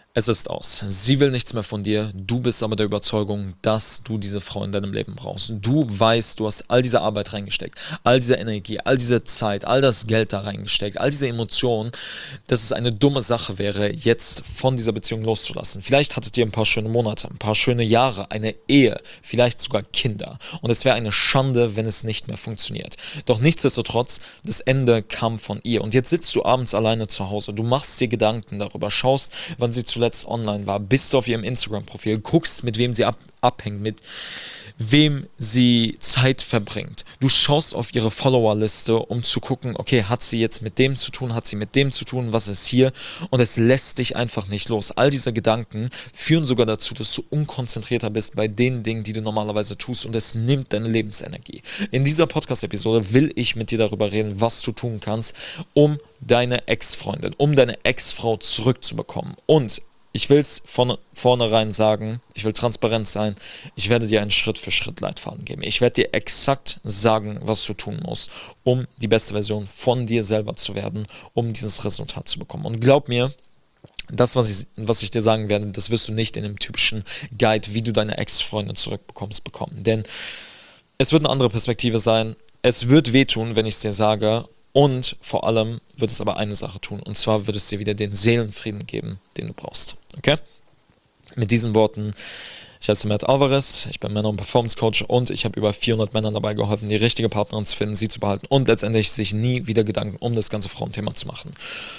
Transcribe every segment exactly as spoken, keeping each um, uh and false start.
Es ist aus. Sie will nichts mehr von dir. Du bist aber der Überzeugung, dass du diese Frau in deinem Leben brauchst. Du weißt, du hast all diese Arbeit reingesteckt, all diese Energie, all diese Zeit, all das Geld da reingesteckt, all diese Emotionen, dass es eine dumme Sache wäre, jetzt von dieser Beziehung loszulassen. Vielleicht hattet ihr ein paar schöne Monate, ein paar schöne Jahre, eine Ehe, vielleicht sogar Kinder. Und es wäre eine Schande, wenn es nicht mehr funktioniert. Doch nichtsdestotrotz, das Ende kam von ihr. Und jetzt sitzt du abends alleine zu Hause. Du machst dir Gedanken darüber, schaust, wann sie zuletzt online war, bist du auf ihrem Instagram-Profil, guckst, mit wem sie ab abhängt, mit wem sie Zeit verbringt. Du schaust auf ihre Followerliste, um zu gucken, okay, hat sie jetzt mit dem zu tun, hat sie mit dem zu tun, was ist hier? Und es lässt dich einfach nicht los. All diese Gedanken führen sogar dazu, dass du unkonzentrierter bist bei den Dingen, die du normalerweise tust, und es nimmt deine Lebensenergie. In dieser Podcast-Episode will ich mit dir darüber reden, was du tun kannst, um deine Ex-Freundin, um deine Ex-Frau zurückzubekommen. Und ich will es von vornherein sagen, ich will transparent sein, ich werde dir einen Schritt-für-Schritt-Leitfaden geben. Ich werde dir exakt sagen, was du tun musst, um die beste Version von dir selber zu werden, um dieses Resultat zu bekommen. Und glaub mir, das, was ich, was ich dir sagen werde, das wirst du nicht in dem typischen Guide, wie du deine Ex-Freundin zurückbekommst, bekommen. Denn es wird eine andere Perspektive sein. Es wird wehtun, wenn ich es dir sage. Und vor allem wird es aber eine Sache tun. Und zwar wird es dir wieder den Seelenfrieden geben, den du brauchst. Okay? Mit diesen Worten, ich heiße Matt Alvarez, ich bin Männer- und Performance Coach und ich habe über vierhundert Männern dabei geholfen, die richtige Partnerin zu finden, sie zu behalten und letztendlich sich nie wieder Gedanken um das ganze Frauenthema zu machen.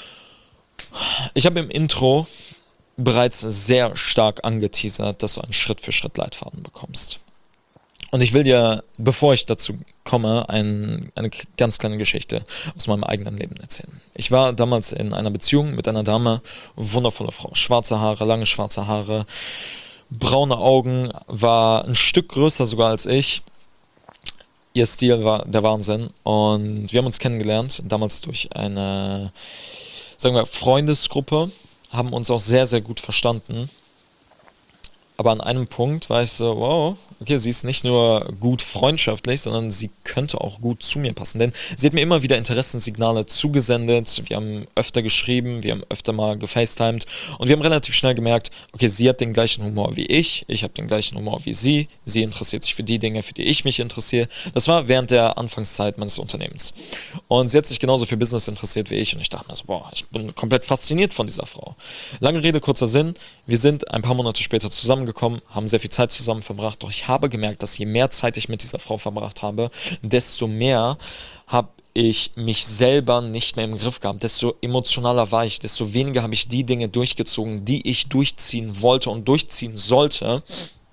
Ich habe im Intro bereits sehr stark angeteasert, dass du einen Schritt-für-Schritt-Leitfaden bekommst. Und ich will dir, bevor ich dazu komme, ein, eine ganz kleine Geschichte aus meinem eigenen Leben erzählen. Ich war damals in einer Beziehung mit einer Dame, wundervolle Frau, schwarze Haare, lange schwarze Haare, braune Augen, war ein Stück größer sogar als ich. Ihr Stil war der Wahnsinn und wir haben uns kennengelernt, damals durch eine, sagen wir, Freundesgruppe, haben uns auch sehr, sehr gut verstanden. Aber an einem Punkt war ich so, wow, okay, sie ist nicht nur gut freundschaftlich, sondern sie könnte auch gut zu mir passen. Denn sie hat mir immer wieder Interessenssignale zugesendet, wir haben öfter geschrieben, wir haben öfter mal gefacetimed und wir haben relativ schnell gemerkt, okay, sie hat den gleichen Humor wie ich, ich habe den gleichen Humor wie sie, sie interessiert sich für die Dinge, für die ich mich interessiere. Das war während der Anfangszeit meines Unternehmens. Und sie hat sich genauso für Business interessiert wie ich und ich dachte mir so, boah, ich bin komplett fasziniert von dieser Frau. Lange Rede, kurzer Sinn, wir sind ein paar Monate später zusammengekommen, haben sehr viel Zeit zusammen verbracht, doch ich habe gemerkt, dass je mehr Zeit ich mit dieser Frau verbracht habe, desto mehr habe ich mich selber nicht mehr im Griff gehabt, desto emotionaler war ich, desto weniger habe ich die Dinge durchgezogen, die ich durchziehen wollte und durchziehen sollte.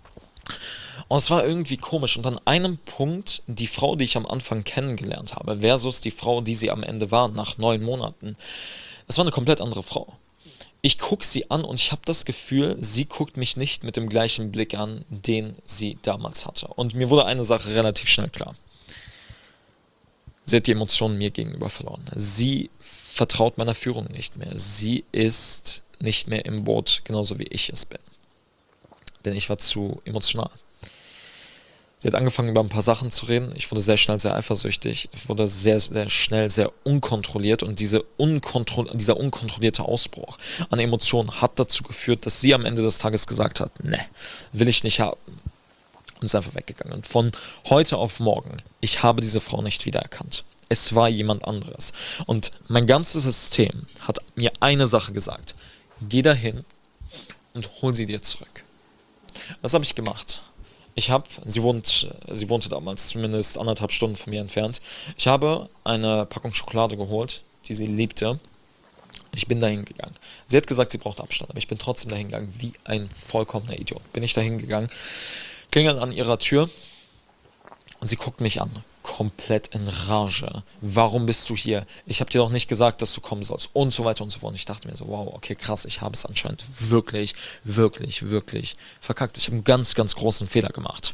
Und es war irgendwie komisch. Und an einem Punkt, die Frau, die ich am Anfang kennengelernt habe, versus die Frau, die sie am Ende war, nach neun Monaten, das war eine komplett andere Frau. Ich gucke sie an und ich habe das Gefühl, sie guckt mich nicht mit dem gleichen Blick an, den sie damals hatte. Und mir wurde eine Sache relativ schnell klar. Sie hat die Emotionen mir gegenüber verloren. Sie vertraut meiner Führung nicht mehr. Sie ist nicht mehr im Boot, genauso wie ich es bin. Denn ich war zu emotional. Sie hat angefangen, über ein paar Sachen zu reden. Ich wurde sehr schnell sehr eifersüchtig. Ich wurde sehr, sehr schnell sehr unkontrolliert. Und diese unkontro- dieser unkontrollierte Ausbruch an Emotionen hat dazu geführt, dass sie am Ende des Tages gesagt hat, ne, will ich nicht haben. Und ist einfach weggegangen. Und von heute auf morgen, ich habe diese Frau nicht wiedererkannt. Es war jemand anderes. Und mein ganzes System hat mir eine Sache gesagt. Geh dahin und hol sie dir zurück. Was habe ich gemacht? Ich habe, sie wohnt, sie wohnte damals zumindest anderthalb Stunden von mir entfernt. Ich habe eine Packung Schokolade geholt, die sie liebte. Ich bin dahin gegangen. Sie hat gesagt, sie braucht Abstand, aber ich bin trotzdem dahin gegangen, wie ein vollkommener Idiot. Bin ich dahin gegangen, klingel an ihrer Tür und sie guckt mich an. Komplett in Rage. Warum bist du hier? Ich habe dir doch nicht gesagt, dass du kommen sollst. Und so weiter und so fort. Und ich dachte mir so, wow, okay, krass, ich habe es anscheinend wirklich, wirklich, wirklich verkackt. Ich habe einen ganz, ganz großen Fehler gemacht.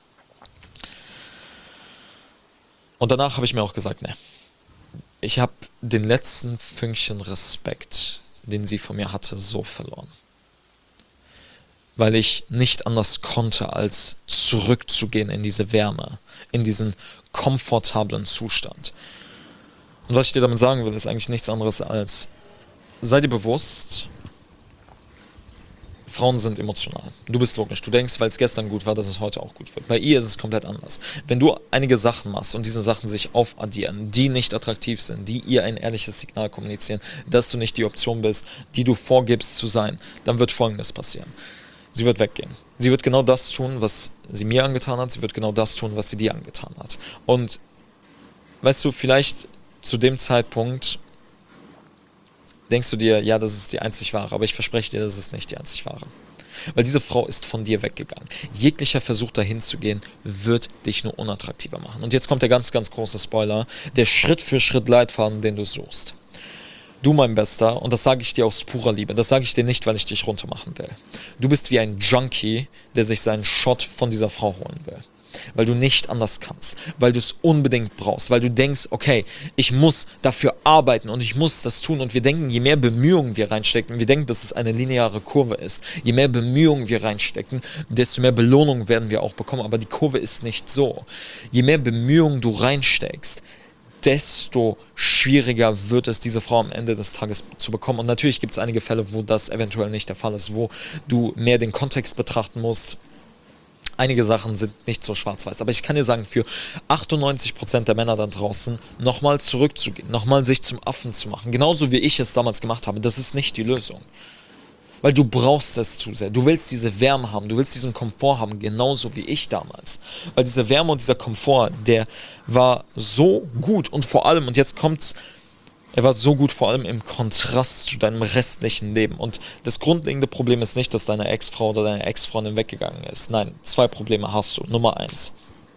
Und danach habe ich mir auch gesagt, ne, ich habe den letzten Fünkchen Respekt, den sie von mir hatte, so verloren. Weil ich nicht anders konnte, als zurückzugehen in diese Wärme, in diesen komfortablen Zustand. Und was ich dir damit sagen will, ist eigentlich nichts anderes als, sei dir bewusst, Frauen sind emotional. Du bist logisch. Du denkst, weil es gestern gut war, dass es heute auch gut wird. Bei ihr ist es komplett anders. Wenn du einige Sachen machst und diese Sachen sich aufaddieren, die nicht attraktiv sind, die ihr ein ehrliches Signal kommunizieren, dass du nicht die Option bist, die du vorgibst zu sein, dann wird Folgendes passieren. Sie wird weggehen. Sie wird genau das tun, was sie mir angetan hat. Sie wird genau das tun, was sie dir angetan hat. Und weißt du, vielleicht zu dem Zeitpunkt denkst du dir, ja, das ist die einzig wahre, aber ich verspreche dir, das ist nicht die einzig wahre. Weil diese Frau ist von dir weggegangen. Jeglicher Versuch dahin zu gehen, wird dich nur unattraktiver machen. Und jetzt kommt der ganz, ganz große Spoiler, der Schritt für Schritt Leitfaden, den du suchst. Du, mein Bester, und das sage ich dir aus purer Liebe, das sage ich dir nicht, weil ich dich runtermachen will. Du bist wie ein Junkie, der sich seinen Shot von dieser Frau holen will. Weil du nicht anders kannst, weil du es unbedingt brauchst, weil du denkst, okay, ich muss dafür arbeiten und ich muss das tun. Und wir denken, je mehr Bemühungen wir reinstecken, wir denken, dass es eine lineare Kurve ist, je mehr Bemühungen wir reinstecken, desto mehr Belohnung werden wir auch bekommen. Aber die Kurve ist nicht so. Je mehr Bemühungen du reinsteckst, desto schwieriger wird es, diese Frau am Ende des Tages zu bekommen. Und natürlich gibt es einige Fälle, wo das eventuell nicht der Fall ist, wo du mehr den Kontext betrachten musst. Einige Sachen sind nicht so schwarz-weiß, aber ich kann dir sagen, für achtundneunzig Prozent der Männer da draußen nochmal zurückzugehen, nochmal sich zum Affen zu machen, genauso wie ich es damals gemacht habe, das ist nicht die Lösung. Weil du brauchst es zu sehr. Du willst diese Wärme haben, du willst diesen Komfort haben, genauso wie ich damals. Weil diese Wärme und dieser Komfort, der war so gut und vor allem, und jetzt kommt's, er war so gut vor allem im Kontrast zu deinem restlichen Leben. Und das grundlegende Problem ist nicht, dass deine Ex-Frau oder deine Ex-Freundin weggegangen ist. Nein, zwei Probleme hast du. Nummer eins.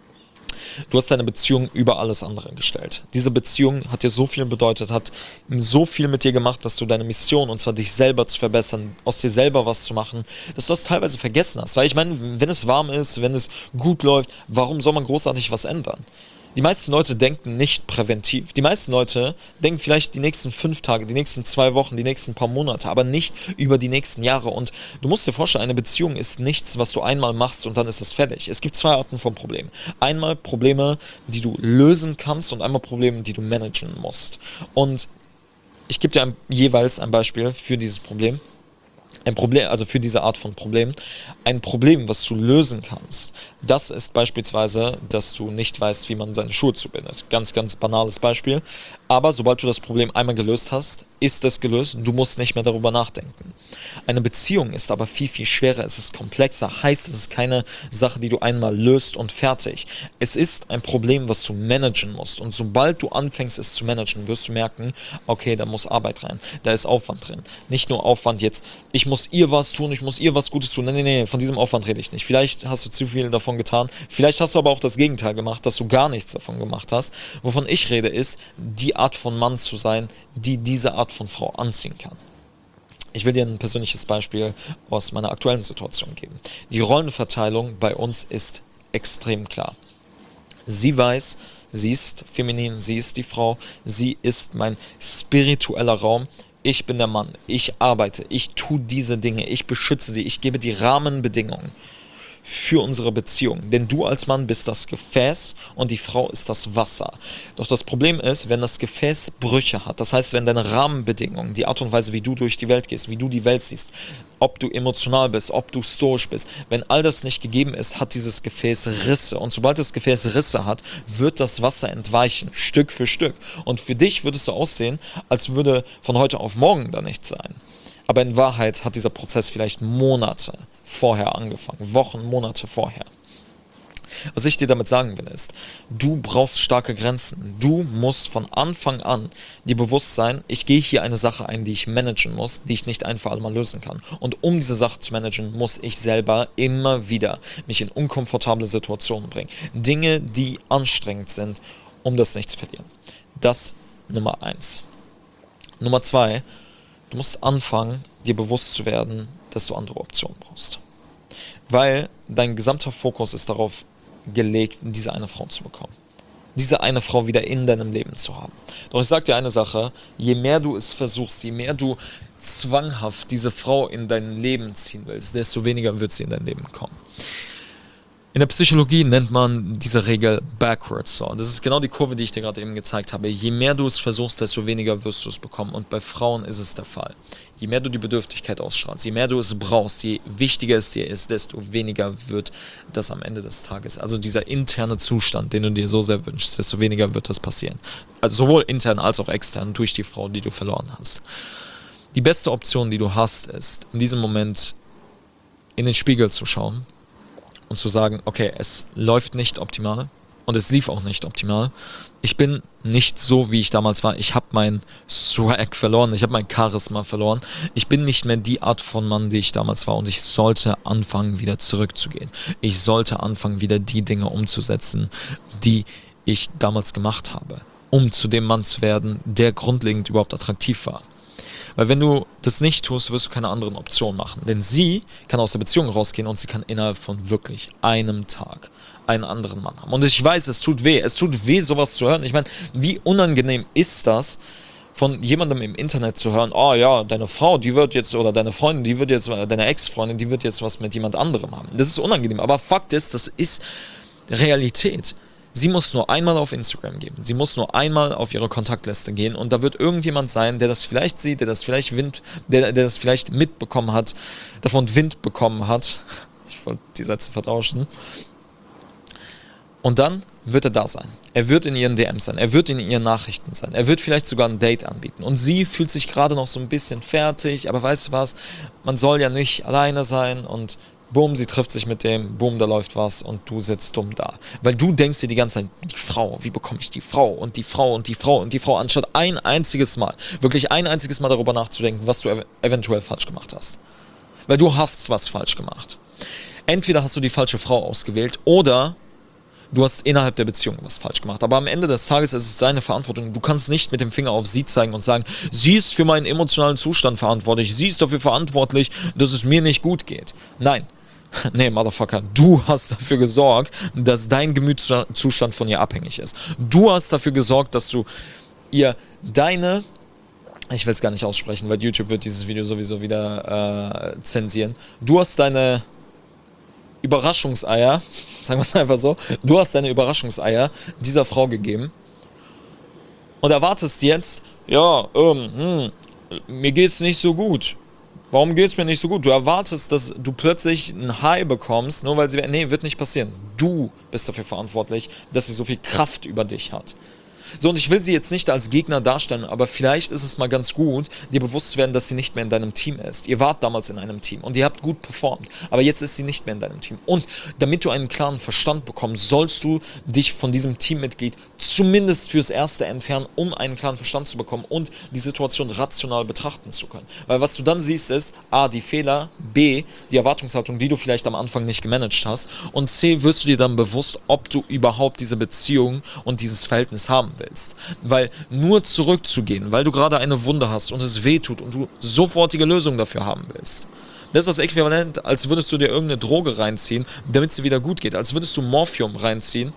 Du hast deine Beziehung über alles andere gestellt. Diese Beziehung hat dir so viel bedeutet, hat so viel mit dir gemacht, dass du deine Mission, und zwar dich selber zu verbessern, aus dir selber was zu machen, dass du das teilweise vergessen hast. Weil ich meine, wenn es warm ist, wenn es gut läuft, warum soll man großartig was ändern? Die meisten Leute denken nicht präventiv. Die meisten Leute denken vielleicht die nächsten fünf Tage, die nächsten zwei Wochen, die nächsten paar Monate, aber nicht über die nächsten Jahre. Und du musst dir vorstellen, eine Beziehung ist nichts, was du einmal machst und dann ist es fertig. Es gibt zwei Arten von Problemen. Einmal Probleme, die du lösen kannst, und einmal Probleme, die du managen musst. Und ich gebe dir ein, jeweils ein Beispiel für dieses Problem. Ein Problem, also für diese Art von Problem, ein Problem, was du lösen kannst, das ist beispielsweise, dass du nicht weißt, wie man seine Schuhe zubindet. Ganz, ganz banales Beispiel. Aber sobald du das Problem einmal gelöst hast, ist es gelöst. Du musst nicht mehr darüber nachdenken. Eine Beziehung ist aber viel, viel schwerer. Es ist komplexer. Heißt, es ist keine Sache, die du einmal löst und fertig. Es ist ein Problem, was du managen musst. Und sobald du anfängst, es zu managen, wirst du merken, okay, da muss Arbeit rein. Da ist Aufwand drin. Nicht nur Aufwand jetzt, ich muss ihr was tun, ich muss ihr was Gutes tun. Nee, nee, nee, von diesem Aufwand rede ich nicht. Vielleicht hast du zu viel davon getan. Vielleicht hast du aber auch das Gegenteil gemacht, dass du gar nichts davon gemacht hast. Wovon ich rede, ist, die Art von Mann zu sein, die diese Art von Frau anziehen kann. Ich will dir ein persönliches Beispiel aus meiner aktuellen Situation geben. Die Rollenverteilung bei uns ist extrem klar. Sie weiß, sie ist feminin, sie ist die Frau, sie ist mein spiritueller Raum. Ich bin der Mann, ich arbeite, ich tue diese Dinge, ich beschütze sie, ich gebe die Rahmenbedingungen für unsere Beziehung. Denn du als Mann bist das Gefäß und die Frau ist das Wasser. Doch das Problem ist, wenn das Gefäß Brüche hat, das heißt, wenn deine Rahmenbedingungen, die Art und Weise, wie du durch die Welt gehst, wie du die Welt siehst, ob du emotional bist, ob du stoisch bist, wenn all das nicht gegeben ist, hat dieses Gefäß Risse. Und sobald das Gefäß Risse hat, wird das Wasser entweichen, Stück für Stück. Und für dich würde es so aussehen, als würde von heute auf morgen da nichts sein. Aber in Wahrheit hat dieser Prozess vielleicht Monate vorher angefangen, Wochen, Monate vorher. Was ich dir damit sagen will ist, du brauchst starke Grenzen. Du musst von Anfang an dir bewusst sein, ich gehe hier eine Sache ein, die ich managen muss, die ich nicht ein für alle Mal lösen kann. Und um diese Sache zu managen, muss ich selber immer wieder mich in unkomfortable Situationen bringen. Dinge, die anstrengend sind, um das nicht zu verlieren. Das Nummer eins. Nummer zwei, du musst anfangen, dir bewusst zu werden, dass du andere Optionen brauchst. Weil dein gesamter Fokus ist darauf gelegt, diese eine Frau zu bekommen. Diese eine Frau wieder in deinem Leben zu haben. Doch ich sage dir eine Sache, je mehr du es versuchst, je mehr du zwanghaft diese Frau in dein Leben ziehen willst, desto weniger wird sie in dein Leben kommen. In der Psychologie nennt man diese Regel Backwards Saw. Das ist genau die Kurve, die ich dir gerade eben gezeigt habe. Je mehr du es versuchst, desto weniger wirst du es bekommen. Und bei Frauen ist es der Fall. Je mehr du die Bedürftigkeit ausstrahlst, je mehr du es brauchst, je wichtiger es dir ist, desto weniger wird das am Ende des Tages. Also dieser interne Zustand, den du dir so sehr wünschst, desto weniger wird das passieren. Also sowohl intern als auch extern durch die Frau, die du verloren hast. Die beste Option, die du hast, ist, in diesem Moment in den Spiegel zu schauen und zu sagen, okay, es läuft nicht optimal und es lief auch nicht optimal. Ich bin nicht so, wie ich damals war. Ich habe meinen Swag verloren, ich habe mein Charisma verloren. Ich bin nicht mehr die Art von Mann, die ich damals war und ich sollte anfangen, wieder zurückzugehen. Ich sollte anfangen, wieder die Dinge umzusetzen, die ich damals gemacht habe, um zu dem Mann zu werden, der grundlegend überhaupt attraktiv war. Weil wenn du das nicht tust, wirst du keine anderen Optionen machen. Denn sie kann aus der Beziehung rausgehen und sie kann innerhalb von wirklich einem Tag einen anderen Mann haben. Und ich weiß, es tut weh. Es tut weh, sowas zu hören. Ich meine, wie unangenehm ist das, von jemandem im Internet zu hören, oh ja, deine Frau, die wird jetzt, oder deine Freundin, die wird jetzt, deine Ex-Freundin, die wird jetzt was mit jemand anderem haben. Das ist unangenehm. Aber Fakt ist, das ist Realität. Sie muss nur einmal auf Instagram gehen. Sie muss nur einmal auf ihre Kontaktliste gehen und da wird irgendjemand sein, der das vielleicht sieht, der das vielleicht Wind, der, der das vielleicht mitbekommen hat, davon Wind bekommen hat. Ich wollte die Sätze vertauschen. Und dann wird er da sein. Er wird in ihren D Ms sein. Er wird in ihren Nachrichten sein. Er wird vielleicht sogar ein Date anbieten. Und sie fühlt sich gerade noch so ein bisschen fertig, aber weißt du was? Man soll ja nicht alleine sein und boom, sie trifft sich mit dem, boom, da läuft was und du sitzt dumm da. Weil du denkst dir die ganze Zeit, die Frau, wie bekomme ich die Frau und die Frau und die Frau und die Frau, anstatt ein einziges Mal, wirklich ein einziges Mal darüber nachzudenken, was du ev- eventuell falsch gemacht hast. Weil du hast was falsch gemacht. Entweder hast du die falsche Frau ausgewählt oder du hast innerhalb der Beziehung was falsch gemacht. Aber am Ende des Tages ist es deine Verantwortung. Du kannst nicht mit dem Finger auf sie zeigen und sagen, sie ist für meinen emotionalen Zustand verantwortlich, sie ist dafür verantwortlich, dass es mir nicht gut geht. Nein. Nee, Motherfucker, du hast dafür gesorgt, dass dein Gemütszustand von ihr abhängig ist. Du hast dafür gesorgt, dass du ihr deine, ich will es gar nicht aussprechen, weil YouTube wird dieses Video sowieso wieder äh, zensieren. Du hast deine Überraschungseier, sagen wir es einfach so, du hast deine Überraschungseier dieser Frau gegeben und erwartest jetzt, ja, ähm, hm, mir geht's nicht so gut. Warum geht's mir nicht so gut? Du erwartest, dass du plötzlich ein High bekommst, nur weil sie... Nee, wird nicht passieren. Du bist dafür verantwortlich, dass sie so viel Kraft über dich hat. So, und ich will sie jetzt nicht als Gegner darstellen, aber vielleicht ist es mal ganz gut, dir bewusst zu werden, dass sie nicht mehr in deinem Team ist. Ihr wart damals in einem Team und ihr habt gut performt, aber jetzt ist sie nicht mehr in deinem Team. Und damit du einen klaren Verstand bekommst, sollst du dich von diesem Teammitglied zumindest fürs Erste entfernen, um einen klaren Verstand zu bekommen und die Situation rational betrachten zu können. Weil was du dann siehst ist, A, die Fehler, B, die Erwartungshaltung, die du vielleicht am Anfang nicht gemanagt hast und C, wirst du dir dann bewusst, ob du überhaupt diese Beziehung und dieses Verhältnis haben willst. Weil nur zurückzugehen, weil du gerade eine Wunde hast und es weh tut und du sofortige Lösungen dafür haben willst. Das ist das Äquivalent, als würdest du dir irgendeine Droge reinziehen, damit es dir wieder gut geht. Als würdest du Morphium reinziehen,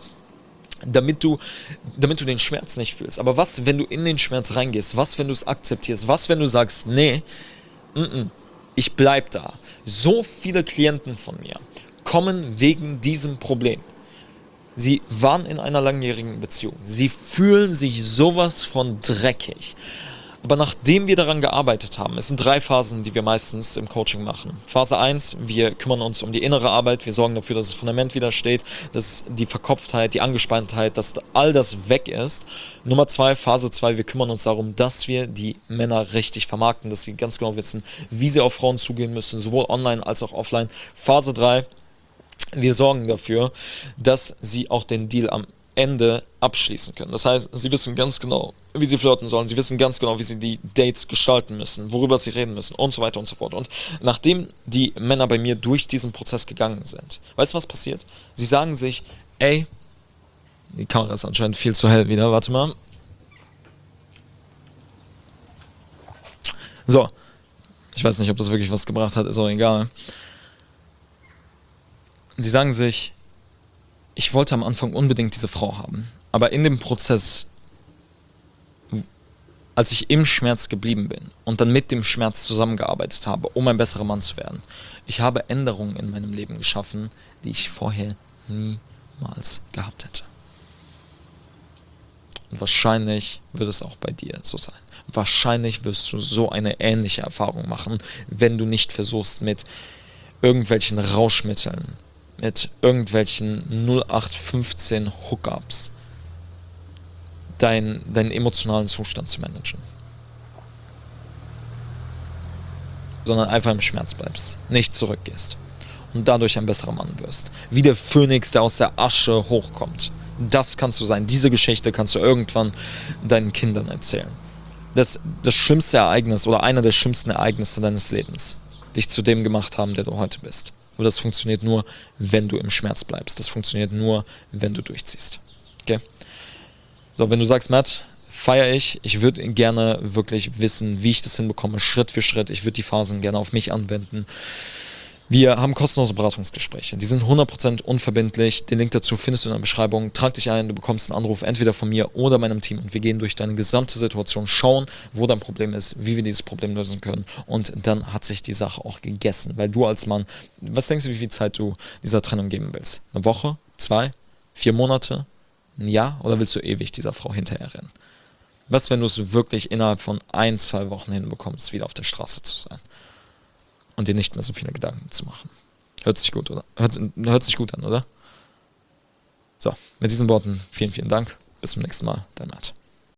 damit du, damit du den Schmerz nicht fühlst. Aber was, wenn du in den Schmerz reingehst? Was, wenn du es akzeptierst? Was, wenn du sagst, nee, n-n, ich bleib da. So viele Klienten von mir kommen wegen diesem Problem. Sie waren in einer langjährigen Beziehung. Sie fühlen sich sowas von dreckig. Aber nachdem wir daran gearbeitet haben, es sind drei Phasen, die wir meistens im Coaching machen. Phase eins, wir kümmern uns um die innere Arbeit, wir sorgen dafür, dass das Fundament wieder steht, dass die Verkopftheit, die Angespanntheit, dass all das weg ist. Nummer zwei, Phase zwei, wir kümmern uns darum, dass wir die Männer richtig vermarkten, dass sie ganz genau wissen, wie sie auf Frauen zugehen müssen, sowohl online als auch offline. Phase drei, wir sorgen dafür, dass sie auch den Deal am Ende abschließen können. Das heißt, sie wissen ganz genau, wie sie flirten sollen, sie wissen ganz genau, wie sie die Dates gestalten müssen, worüber sie reden müssen und so weiter und so fort. Und nachdem die Männer bei mir durch diesen Prozess gegangen sind, weißt du, was passiert? Sie sagen sich, ey, die Kamera ist anscheinend viel zu hell wieder, warte mal. So, ich weiß nicht, ob das wirklich was gebracht hat, ist auch egal. Sie sagen sich, ich wollte am Anfang unbedingt diese Frau haben, aber in dem Prozess, als ich im Schmerz geblieben bin und dann mit dem Schmerz zusammengearbeitet habe, um ein besserer Mann zu werden, ich habe Änderungen in meinem Leben geschaffen, die ich vorher niemals gehabt hätte. Und wahrscheinlich wird es auch bei dir so sein. Wahrscheinlich wirst du so eine ähnliche Erfahrung machen, wenn du nicht versuchst, mit irgendwelchen Rauschmitteln, mit irgendwelchen null acht fünfzehn Hookups dein, deinen emotionalen Zustand zu managen. Sondern einfach im Schmerz bleibst, nicht zurückgehst und dadurch ein besserer Mann wirst. Wie der Phönix, der aus der Asche hochkommt. Das kannst du sein. Diese Geschichte kannst du irgendwann deinen Kindern erzählen. Das, das schlimmste Ereignis oder einer der schlimmsten Ereignisse deines Lebens, dich zu dem gemacht haben, der du heute bist. Aber das funktioniert nur, wenn du im Schmerz bleibst. Das funktioniert nur, wenn du durchziehst. Okay? So, wenn du sagst, Matt, feiere ich, ich würde gerne wirklich wissen, wie ich das hinbekomme, Schritt für Schritt. Ich würde die Phasen gerne auf mich anwenden. Wir haben kostenlose Beratungsgespräche. Die sind hundert Prozent unverbindlich. Den Link dazu findest du in der Beschreibung. Trag dich ein, du bekommst einen Anruf entweder von mir oder meinem Team und wir gehen durch deine gesamte Situation, schauen, wo dein Problem ist, wie wir dieses Problem lösen können und dann hat sich die Sache auch gegessen, weil du als Mann, was denkst du, wie viel Zeit du dieser Trennung geben willst? Eine Woche? Zwei? Vier Monate? Ein Jahr? Oder willst du ewig dieser Frau hinterherrennen? Was, wenn du es wirklich innerhalb von ein, zwei Wochen hinbekommst, wieder auf der Straße zu sein? Und dir nicht mehr so viele Gedanken zu machen. Hört sich gut, oder? Hört, hört sich gut an, oder? So, mit diesen Worten vielen, vielen Dank. Bis zum nächsten Mal. Dein Matt.